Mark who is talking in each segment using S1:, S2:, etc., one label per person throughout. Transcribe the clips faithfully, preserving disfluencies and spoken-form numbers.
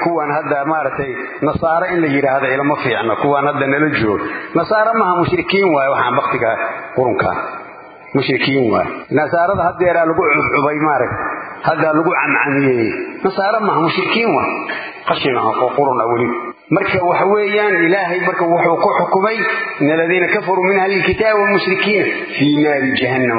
S1: kuwan hadda maartay nasaara in la yiraahdo ilmo fiicna kuwan hadda nala joog nasaara ma mushrikiin waay waxaan waqtiga qurunka mushrikiin waay nasaarada hadda yaraa lagu cubay maarag hadda lagu camcamiyay nasaara ma mushrikiin waay qashina oo qurun awli marka waxa weeyaan ilaahay marka wuxuu ku xukumay naladina kafaru min ahli alkitab wal mushrikiin fi nar jahannam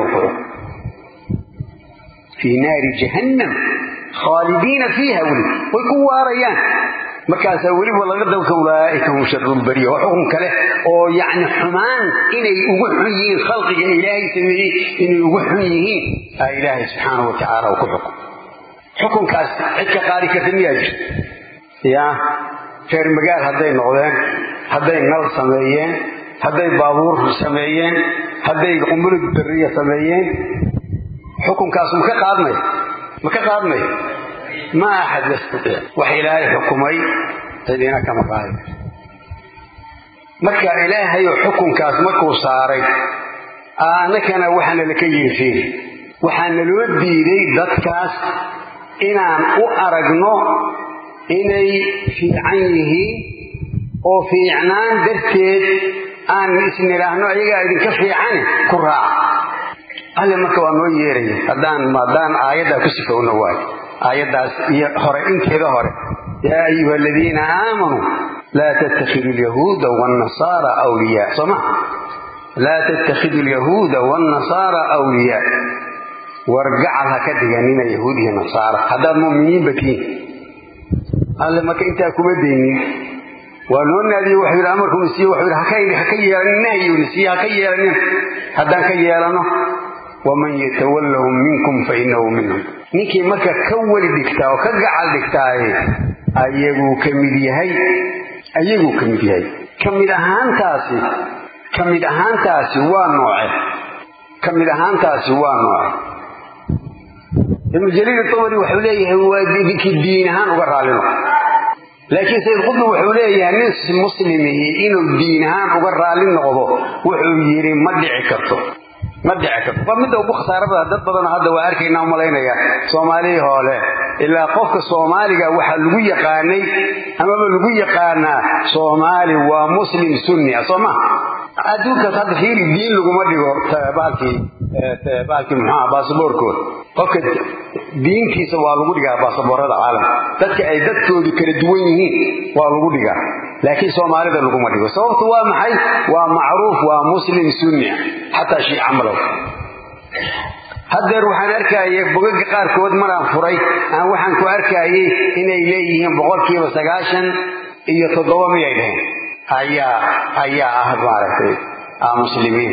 S1: fi nar jahannam خالدين فيها ولي ويكون ريان مركز ولي والله قد أولئك هم شر البرية وحكم كله أو يعني حمان إن يوحيين خلق إلهي سميه إن يوحيين إلهي سبحانه وتعالى وكحكم حكم كاس عدك قاري كثمية يا خير مقال هذين نغذين هذين نل سميين هذين بابور سميين هذين قنبلة برية سميين حكم كاس مكاقادنا مكاقادنا ما أحد يستطيع وحي إلهي حكمي تدينا كما قال مكا إلهي حكم كاس مكو صاري أنا كان وحنا لكي فيه وحنا لودي لي دكاس إن أرجنه إني في عينه أو في عنان درتيد أن اسم الله نوعي قاعد كفي عنه كراع هل مكا وانو يري هدان ما دان آيات كسفه ونواي آيات هورين كذا هورين يا أيها الذين آمنوا لا تتخذوا اليهود والنصارى أولياء سمع لا تتخذوا اليهود والنصارى أولياء وارجعها كذا من اليهود والنصارى هذا مؤمنين بكين قال لما كنت أكون ديني ونون هذه وحي الأمركم نسيه وحي الحكاية حكاية النهي ونسيه حكاية هذا حكاية لنا ومن يتولهم منكم فإنه منهم نيكي مركا كول دكتا وكجعل دكتا أيغو كميديهي أيغو كميديهي كميدهان تاسي كميدهان تاسي وانوعي كميدهان تاسي وانوعي ابن جرير الطبري وحوليه هو ذيك الدينهان وقرالنا لكن سيد قطب وحوليه ناس مسلمي إنه الدينهان وقرالنا وحوليه مدعي كرتو ما دعك فمده ugu khasarada dad badan hadda waa arkayna umaleynaya Soomaaliya hoole ilaa qofka Soomaaliga waxa lagu yaqaanay ama lagu yaqaana Soomaali waa muslim sunni asoma aduunka hadda fiiri diin lagu ma dhigo baalki baalki maxaa baasaboorko qofka diinkiisa waa lagu dhigaa baasaboorada caalam dadka ay dadkoodu kala duwan yihiin waa lagu dhigaa laakiin Soomaalida lagu ma dhigo sababtu waa maxay waa macruuf waa muslim sunni حتى شيء عمله هذا روحان أركاية بقول قار كود مرة فري أنا وحن كو أركاية إن إليهم بقول كي وسجاشن يتضوم يدين أيا أيا أحد معرفة المسلمين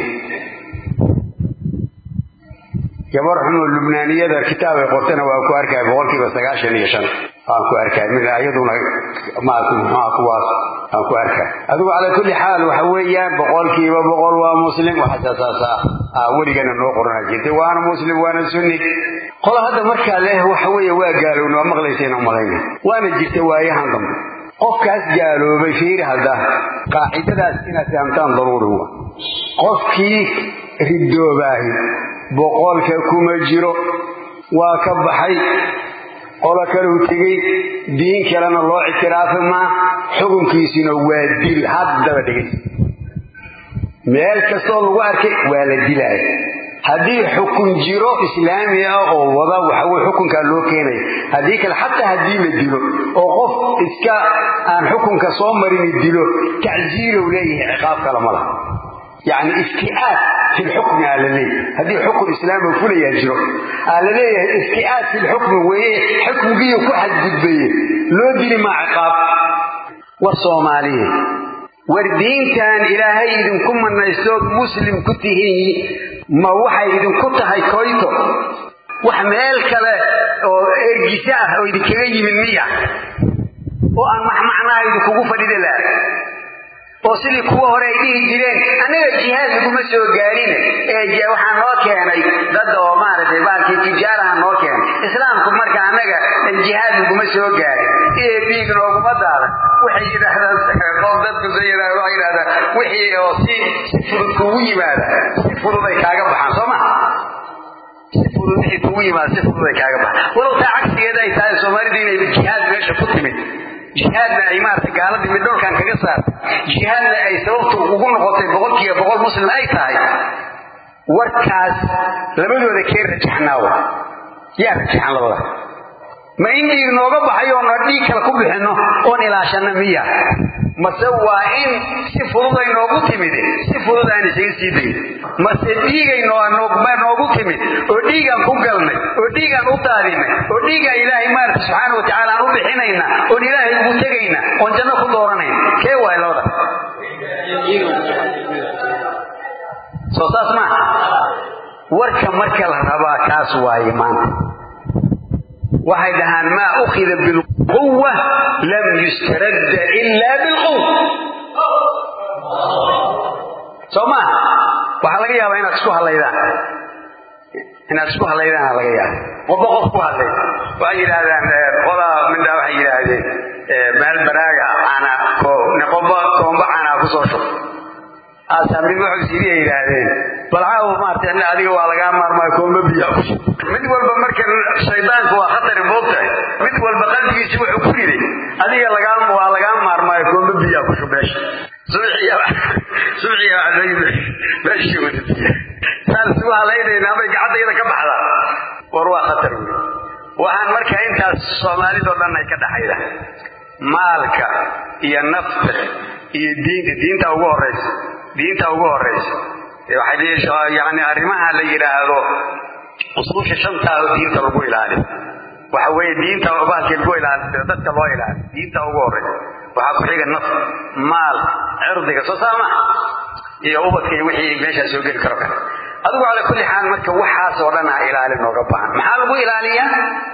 S1: يبرحنا اللبنانية ذا الكتاب يقولنا وأكو أركاية بقول كي وسجاشن يشان أكو أركاية من أيضنا ما أكو ما أكو أكو أركاية أدو على كل حال وحويا بقول كي وبقول ومسلم وحساسا أولي كان نوقرنا جيت وأنا مسلم وأنا سني قال هذا مركا له وحويا وقالوا إنه مغليسين ومغلين وأنا جيت وياه عندهم قف كاس قالوا بشير هذا قاعدة سنة سامتان ضروري هو قف كي ردوا باهي بقول كوما جيرو وكبحي قال كانوا تيجي دين كلام الله اعتراف ما حكم كيسنا وادل هذا بدي مال كسول وارك ولا دلاي هذه حكم جيرو إسلامي أو وضع وحول حكم كله كيني هذيك حتى هذه مدلو أو قف إسكا عن حكم كصومر مدلو تعزير وليه عقاب كلام الله يعني استئات في الحكم على ليه هذه حكم الإسلام وكل يجرو على ليه استئات في الحكم وهي حكم جيه كحد جدبيه لو دي مع عقاب والصوماليه وردين كان إلهي إذن كم من يسلوك مسلم كته ما وحي إذن كته هاي كويته وحمال كلا إرجساء أو إذن كغي من مية وأن محمعنا إذن كغوفة لله وصلي كوا هرايديه جيرين أنا الجهاز يقول مسوي قارين إيه وحن هاكينا ضد ومارة بالك تجارة هاكينا إسلام كم مركا أنا الجهاز يقول مسوي قارين إيه بيجنا وقبض هذا وحي هذا قوم ضد زينا وغير هذا وحي وصي سفر كوي ماذا سفر ذي كاجا بحان سما سفر ذي كوي ما سفر ذي كاجا بحان ولو تعكس يدا يتعال سومري دين الجهاز ماشي كتمي jihaadna ay maartay gaaladii mid dhulkan kaga saartay jihaadna ay sababtu ugu noqotay boqolkiiba boqol muslim ay tahay warkaas labadooda kee rajaxnaawa yaa rajaxan labada ma in dhiig nooga baxayo oo dhiig kala ku bixino oon ilaashana miya mase waa in si fudud ay noogu timid si fudud aan isaga sii dayn mase dhiigayno noogu timid oo dhiigaan ku galnay oo dhiigaan u daadinay oo dhiiga ilaahay maarta subxaanahu wa tacaala aan u bixinayna oo ilaahay ugu tegayna oon janno ku dooranayna kee waay labada soo saas ma warka marka la rabaa kaas waaye maanta waxay dhahaan maa ukhida bilquwa lam yustaradda illa bilquwa soo ma waxaa laga yaabaa inaad isku halaydaan inaad isku halaydaan laga yaaba qofba qof ku hadlay waxay yidhaahdaan qodaa mindhaa waxay yidhaahdeen meel baraaga ana qofba koomba caanaa ku soo shub asamid wuxuu sidii yiraahdeen bal caaw maartay adiga waa laga maarmay koomba biyo mid walba marka shaydaanku waa khatar moogtay mid walba qalbigiisa wuxuu ku riday adiga laga waa laga maarmay koomba biyo ku shubeesh suuxiya suuxiya aday bashi wadatiya saan suuxa leeyahay ama gacadayda ka baxda war waa khatar waxaan marka intaas Soomaalidu dhan ay ka dhaxayda maalka iyo nafta iyo diinta diinta ugu horeysa diinta ugu horeysa waxay leeyahay yaani arimaha la yiraahdo usuusha shanta oo diinta lagu ilaaliyo waxa weeye diinta oo baalkii lagu ilaaliyo dadka loo ilaaliyo diinta ugu horeysa waxa ku xiga naf maal cirdiga soo saama iyo ubadka wixii meesha soo gali karo adigu ala kulli xaal marka waxaas oo dhan ah ilaalin nooga baahan maxaa lagu ilaaliyaa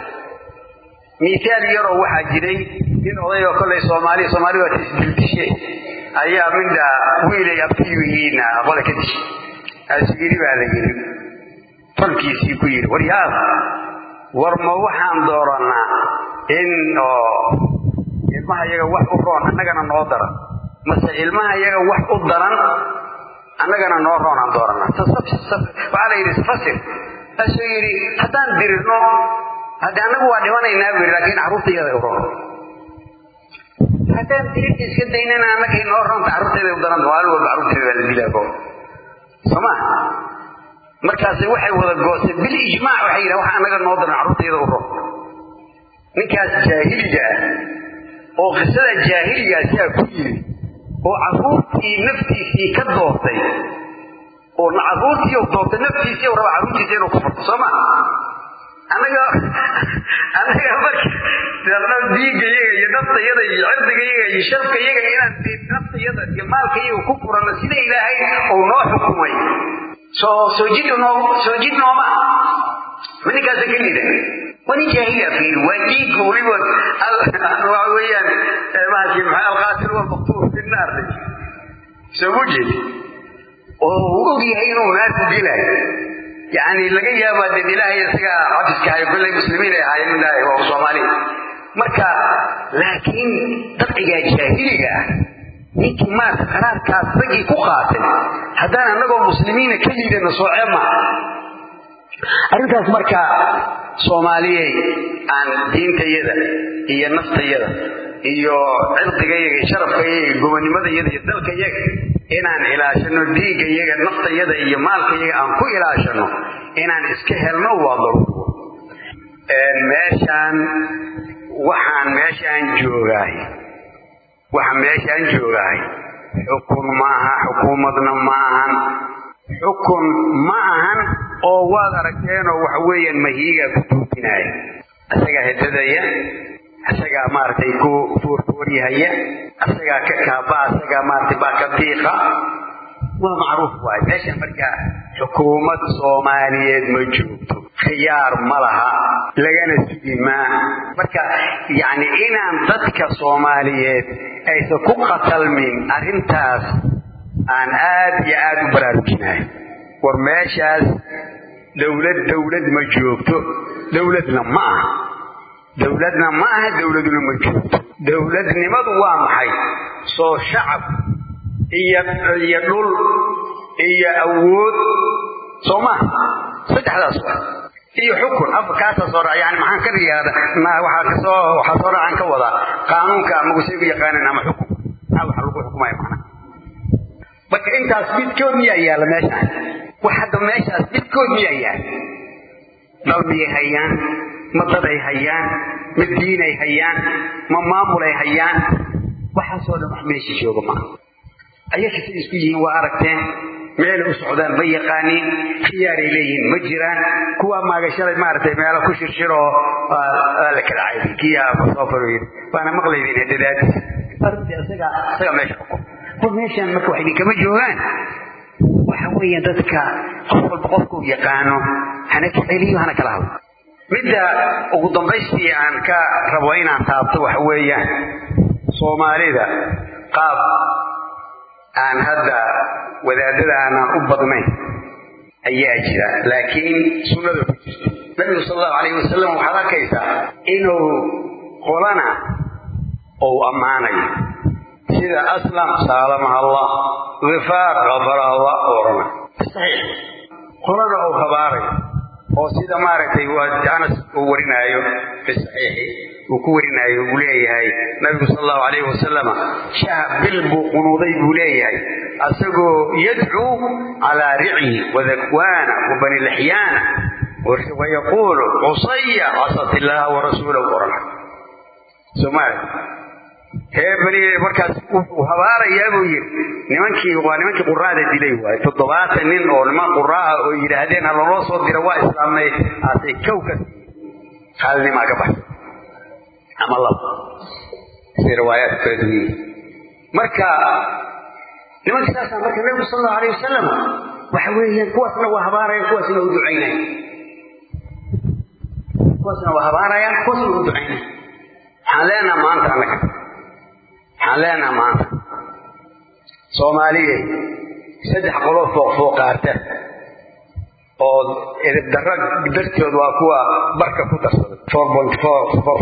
S1: miisaal yaro waxa jiray in odayo kale Soomaali Soomaali waa tisbishay ayaa minda wiilay abtiyihiina qole ka dish asgiri baa la yiri falkiisii ku yiri waryaad war ma waxaan dooranaa in oo ilmaha iyaga wax u roon annagana noo daran mase ilmaha iyaga wax u daran annagana noo roon aan dooranaa waxa la yiri fasir asgiri hadaan dirno hada anagu waa dhimanaynaa bir laakiin caruurtayada u roon hadaan dirid iska daynana anaga noo roon caruurtayada u daran waa walba caruurtayada la dilaago sama markaas waxay wada goosay bil ijmaac waxay yiraahdeen waxa anaga noo daran caruurtayada u roon ninkaas jaahiliga oo qisada jaahiliga ah ku yiri oo caruurtii naftiisii ka doortay oo caruurtii oo doortay naftiisii oo raba caruurtiisa inuu ku furto sama anaga anaga markii dadna diigayaga iyo dadtayada iyo cirdigayaga iyo sharkayaga inaan dadtayada iyo maalkayaga ku furano sida Ilaahay oo noo xukumay soo soo jidno soo jidno ma minka zakilida wani jahiliya fi wadi qulibad Allah weeyaan maaki maxal qaatil wal maqtuur fi naar sawjid oo ogiyahay inuu naar ku dilay يعني laga yaabaa dad Ilaahay isaga codska ay kulay muslimiin ay ahaayeen ilaahay oo Soomaali marka laakiin dadka jaahiliga ninkii ma qaraarkaas ragi ku qaatay hadana anagoo muslimiin ka liidana sooceema arintaas marka Soomaaliyeey aan diintayada iyo naftayada iyo cirdigayga iyo sharafkayga gobonimadayada iyo dalkayga inaan ilaashano dhiigayaga naftayada iyo maalkayga aan ku ilaashano inaan iska helno waa daruuro ee meeshan waxaan meeshan joogaay waxa meeshan joogaay xukun maaha xukuumadna maahan xukun maahan oo waad aragteen oo wax weeyaan mahiiga ku tuutinay asaga hedadaya asaga maartay ku furfuriyaya asaga ka kaaba asaga maartay ba ka diiqa waa macruuf waay meesha marka xukuumad Soomaaliyeed ma joogto khiyaar malaha lagana sidima marka yaani inaan dadka Soomaaliyeed ay ku qatalmin arintaas aan aad iyo aad u baraarujinahay war meeshaas dawlad dawlad ma joogto dawladna ma aha dawladna ma aha dawladuna ma joogto dawladnimadu waa maxay soo shacab iyo iyo dhul iyo awood Sooma saddexdaas iyo xukun afkaas soo raacay maxaan ka riyaada ma waxa ka soo waxa soo raacay ka wada qaanuunka ama anagu sii yaqaanan ama xukum aw waxa lagu xukumay macna marka intaas midkood miyaa yaala meesha waxa meeshaas midkood miyaa yaala dalbiye hayaan ma daday hayaan ma diinay hayaan ma maamulay hayaan waxa soo dhan meesha jooga ma ayaga si isku yihiin waa aragteen meel u socdaan ma yaqaanin khiyaaray leeyihiin ma jiraan kuwa maagashaday maartay meel ku shirshiro la kala caayay kiya soo faroyay waana maqlaydin dadaad arrinta asaga asaga meesha ku meeshan marka waxay kama joogaan waxa weeyaan dadka qof walba qofku yaqaano hana ka celiyo hana kala hadlo midda ugu dambaystii aan ka rabo inaan taabto waxa weeyaan Soomaalida qaab aan hadda wadaadada aan u badnayn ayaa jira laakiin sunnada ku jirta Nabi sallallahu alayhi wasallam waxa arkaysa inuu qolana oo amaanay sida aslam salama Allah ghafar ghafara Allah orana sahih qolana oo khabaaray oo sida maaragtay waa Anas oo warinayo sahih oo ku warinayo uu leeyahay Nabi sallallahu alayhi wasallam shahab bil buqunuday uu leeyahay asagoo yad'u ala ri'i wa dhakwana wa bani al-hiyan wa yaqulu usayya asati Allah wa rasuluhu orana Soomaali heebani markaas uu habaaraya buu yiri nimankii waa nimankii quraada dilay waa toddobaatan nin oo niman quraa oo yiraahdeen hal loo soo diro waa islaamay aasay kawkad halni ma gabar ama Allah si riwaayad kale marka nimankii saasa marka Nabi sallallahu alayhi wasallam waxa weeyaan kuwaasna waa habaaraya kuwaasna u duceynay kuwaasna waa habaaraya kuwaasna u duceynay xaleena maanta anaka حالنا معنا Soomaaliye saddex qolof oo fooqaarta oo edeb darrag dartood waa kuwa barka ku darsaday four point four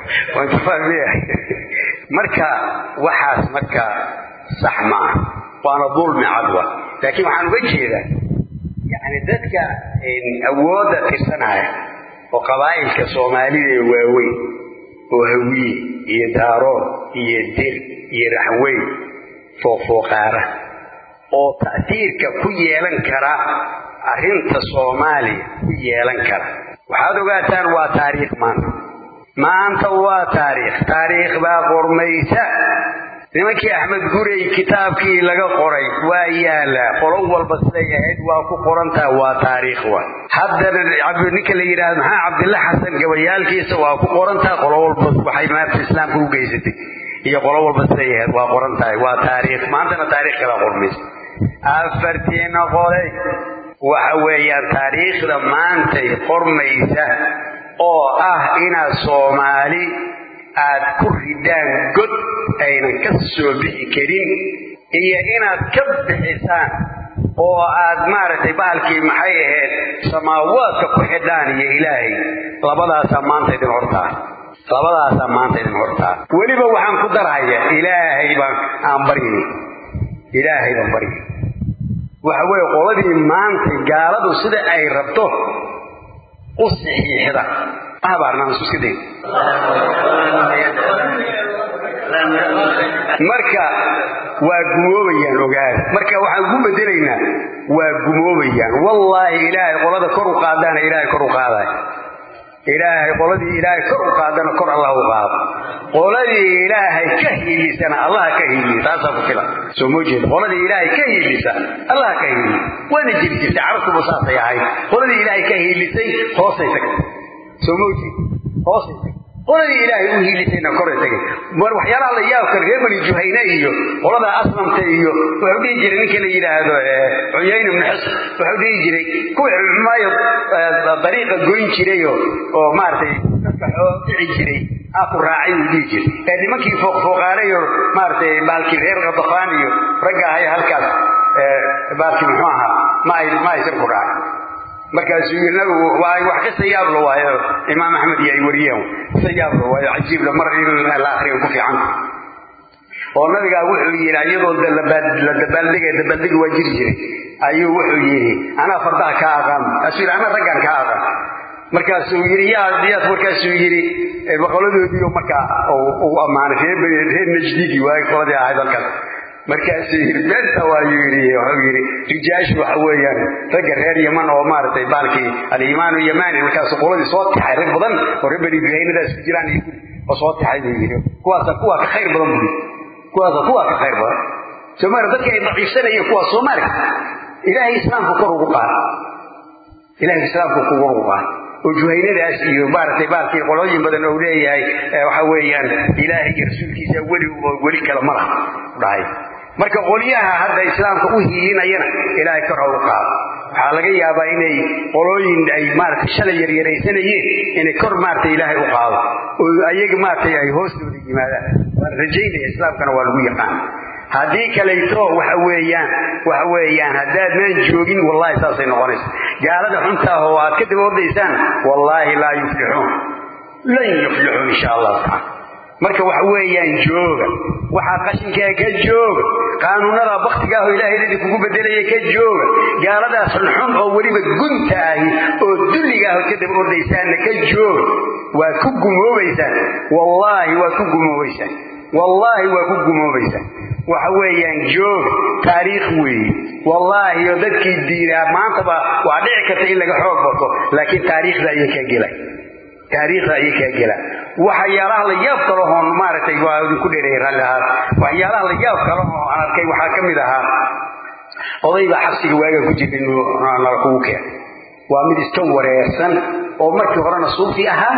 S1: marka waxaas marka sax ma waana dulmi cadwa laakiin waxaan uga jeedaa yani dadka awooda tirsanaya oo qabaayilka Soomaaliyeed waaweyn oo hawiye iyo daaro iyo dir iyo raxweyn fooqaara oo taasiirka ku yeelan kara arinta Soomaaliya ku yeelan kara waxaad ogaataan waa taariikh maanta maanta waa taariikh taariikh baa qormaysa nimankii Axmed Gurey kitaabkii laga qoray waa yaala qolo walba siday ahayd waa ku qorantaa waa taariikh waa haddana Cabdi ninka la yiraahdo maxaa Cabdillah Xasan gabayaalkiisa waa ku qorantaa qolo walba waxay maanta islaamku u geysatay iyo qolo walba siday ahayd waa qorantaa waa taariikh maantana taariikh kala qormaysa afartiina qolay waxa weeyaan taariikhda maanta qormaysa oo ah ina Soomaali aad ku ridaan god aynan ka soo bixi karin iyo inaad ka bixisaan oo aad maartay baalkii maxay ahayd samaawaadka ku xidhaan iyo Ilaahay labadaas maanta idin hortaa labadaas maanta idin hortaa waliba waxaan ku darayaa Ilaahay baan aan baryay Ilaahay baan baryay waxa weey qoladii maanta gaaladu sida ay rabto u saxiixda abarna isku day marka waa gumoobayaan ogaad marka waxaan ugu bedelaynaa waa gumoobayaan wallahi Ilaahay qolada kor u qaadana Ilaahay kor u qaaday Ilaahay qoladii Ilaahay kor u qaadana kor Allah u qaado qoladii Ilaahay ka hiilisana Allah ka hiiliyo taas ku filan soo moojid qoladii Ilaahay ka hiilisa Allah ka hiiliyo wada jirti taarku musaasa yahay qoladii Ilaahay ka hiilisay hoosay tagtay soo moojid hoosay qoladii Ilaahay u hiilisayna kor ay tagay mar waxyaalaha la yaab ka reebani Juhayna iyo qolada aslamta iyo wuxuu dhigi jiray ninka la yiraahdo Uyayna ibn Hus wuxuu dhigi jiray kuwa maayo dariiqa goyn jiray oo maartay dadka xoogay jiray aku raacay u dhigi jiray ee nimankii fooq fooqaarayo maartay baalkii reer Qadafaan iyo raga ay halkaas ee baalkii muxuu ahaa ma ay ma ay ku raacay markaas yirnagu waa wax ka sayaab loo waayo Imaam Ahmed iyo ay wariyeen sayaab loo waayo ajiib la mar in la akhriyo ku fiican oo nabiga wuxuu yiri iyadoo la dabaaldiga dabaaldiga waa jiri jiray ayuu wuxuu yiri ana fardaha ka aqaan asir ana ragan ka aqaan markaas uu yiri yaa diyaad markaas uu yiri baqaladoodii marka oo amaanay reer najdigi way qoladii ahayd halkan markaas beenta waa yiri waxa yiri rijaash waxa weeyaan rag reer Yemen oo maartay baalkii al-iimaan yamani markaas qoladii soo taxay rag badan oo reer Beenidaas jiraan oo soo taxay yiri kuwaas kuwa ka khayr badan buu kuwaas kuwa ka khayr badan Soomaaliya dadka ay daciifsanayeen kuwa Soomaaliya ilaahay islaamku kor ugu qaad ilaahay islaamku kor ugu qaad oo juhaynadaas iyo maartay baalkii qolooyin badan oo leeyahay waxa weeyaan ilaahay iyo rasuulkiisa wali wali kala mara dhahay marka qoliyaha hadda islaamka u hiinayna ilaahay kor ugu qaad waxa laga yaabaa inay qolooyin ay maartay shalay yar yaraysanayeen inay kor maartay ilaahay u qaado oo ayaga maartay ay hoostooda yimaadaan rajaynaya islaamkana waa lagu yaqaan hadii kaleeto waxa weeyaan waxa weeyaan hadaadnan joogin wallahi saasay noqonaysaa gaalada xunta oo aad ka diboodaysaan wallahi la yuflixun lan yuflixun insha Allah marka waxa weeyaan jooga waxa qashinka ka jooga qaanuunada waqtiga oo ilaahay idin kugu bedelay ka jooga gaalada xun oo waliba gunta ahi oo dulliga ah ka diboodaysaan ka jooga waa ku gumoobaysaan wallahi waa ku gumoobaysaan wallahi waa ku gumoobaysaan waxa weeyaan joog taariikh weey wallahi oo dadkii diiraa maanta ba waa dhici karta in laga xoog bato laakiin taariikhda ay ka gelay taariikhda ay ka gelay waxa yaalaha la yaab karo oo maartay waa ku dheereeyay ralaha waxa yaalaha la yaab karo oo aan arkay waxa kamid ahaa odayga xabsiga waaga ku jirin oo ku keen waa mid iska wareersan oo markii horena suufi ahaa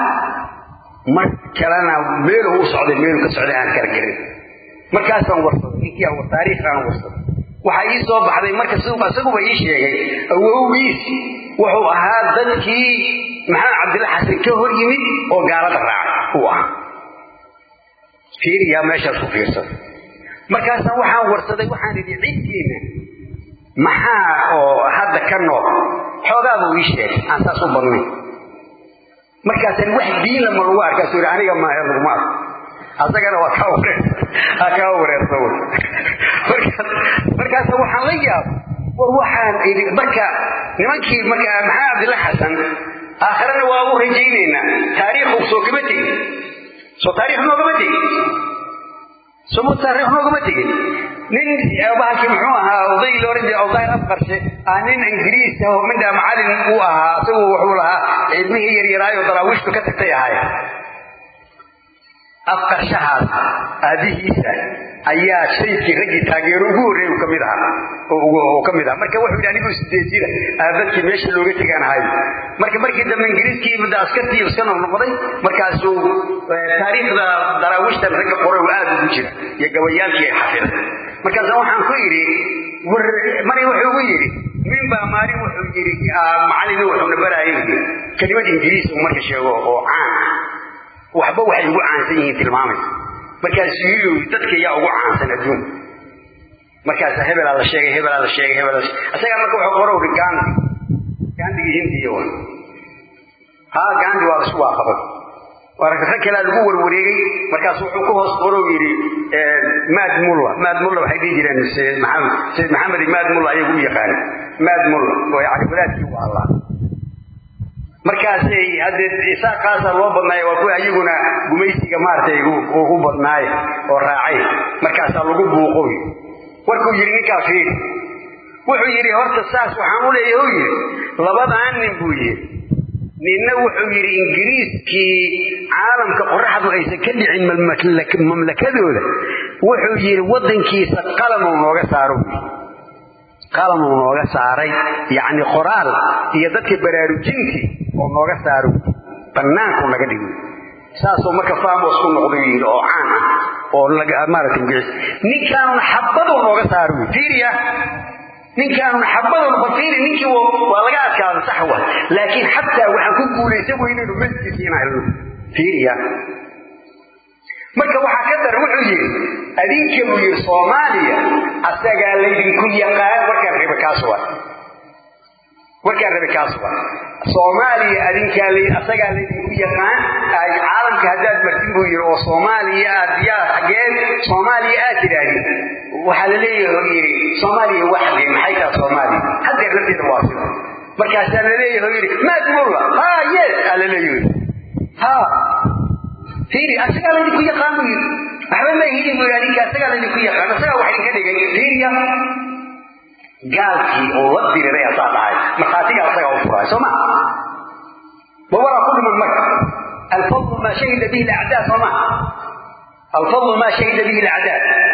S1: mar kalena meel uu socday meel ka socday aan kala garin markaas aan warsaday intii aan taariikh aan warsaday waxa ii soo baxday marka suuqa asagu ii sheegay awowgiis wuxuu ahaa dadkii maxaa Cabdilla Xasan ka hor yimid oo gaalada raacay uu ahaa fiiriya meesha ku fiirsan markaas waxaan warsaday waxaan idin cidkiina maxaa oo hadda ka nool xoogaa uu ii sheegay aan saas u badnay markaas wax diin lama lagu arkaa soo aniga ma ahayn lagu ma asagana waa ka wareer aka wareerto markaas waxaan la yaab war waxaan marka nimankii marka maxaa Cabdilla Xasan aakhirana waa uu rajaynayna taariikhu soo kabati soo taariikh noo kabati soo taariikh noo kabati nin abaaki muxuu ahaa oday loorin oday afqarshe aanin ingiriis oo midda macallin uu ahaa soo wuxuu lahaa ilmihii yar yaraayo daraawishtu ka tagtay ahay afqarshahaas aadihiisa ayaa shaykii ragii taageero ugu horeeyay uu kamid ahaa oo kamid ahaa marka wuxuu yiraahdaa sideed jira aabadkii meesha looga tagaanahay marka markii dambe ingiriiskii muddo askartii uu sano noqday markaas uu taariikhda daraawishta ragga qoray oo aad ugu jira iyo gabayaalkii xafid markaas waxaan ku yiri war mari wuxuu ugu yiri min ba mari wuxuu yiri macallin wuxuu nabaraayay kelimad ingiriis uu marka sheego oo caan waxba waxay ugu caansan yihiin tilmaamay markaas yiri dadka yaa ugu caansan adduun markaas hebel la sheegay hebel la sheegay hebel asaga marka wuxuu qoro Gandhi Gandhi Hindiya waa ha Gandhi waa soo waafaqay warka kale lagu warwareegay markaas wuxuu ku hoos qoro yiri Maad Mulla Maad Mulla waxay dhigireen Sayyid Maxamed Sayyid Maxamed Maad Mulla ayagu u yaqaan Maad Mulla oo yaani walaadkii waa Allah markaas ay hadda isaaqaas loo badnaay waa ku ayaguna gumaysiga maartay uu u badnaay oo raacay markaas lagu buuqoy warku yiri ninka fiir wuxuu yiri horta saas waxaan u leeyahay yiri labadaan nin buu yiri ninna wuxuu yiri ingiriiskii caalamka qorraxdu aysan ka dhicin mamlakadooda wuxuu yiri wadankiisa qalam uu nooga saaro qalam uu nooga saaray yaani qoraal iyo dadka baraarujinti oo nooga saaro banaanku naga dhigo saasoo marka faamo isku noqday oo caan ah oo laga maartay ingiriis ninkaan xabado nooga saaro fiiriya ninkaan xabado nooga fiiri ninkii waa laga adkaado sax waa laakiin xataa waxa ku guuleysay weynadu midkiina helno fiiriya marka waxa ka dar wuxuu yiri adinka uu yiri Soomaaliya asaga leedin ku yaqaan warka riba kaaswa warka riba kaaswa Soomaaliya adinka leedin asaga leedin ku yaqaan ay caalamka hadaad martin buu yiri oo Soomaaliya adiya xageen Soomaaliya aad tiraadi waxa la leeyahay yiri Soomaaliya wax maxay ka Soomaaliya hadda rabtida waasida markaas la leeyahay yiri maad mulla ha yes ala leeyahay ha فيري أسأل اللي كي يقامي أحبا ما يهيني مولانيك أسأل اللي كي يقامي أسأل واحد كده فيريا قال كي أودي لريا صاحب مخاتيك أسأل أوفرها سمع وورا كل من مر الفضل ما شهد به الأعداء سمع الفضل ما شهد به الأعداء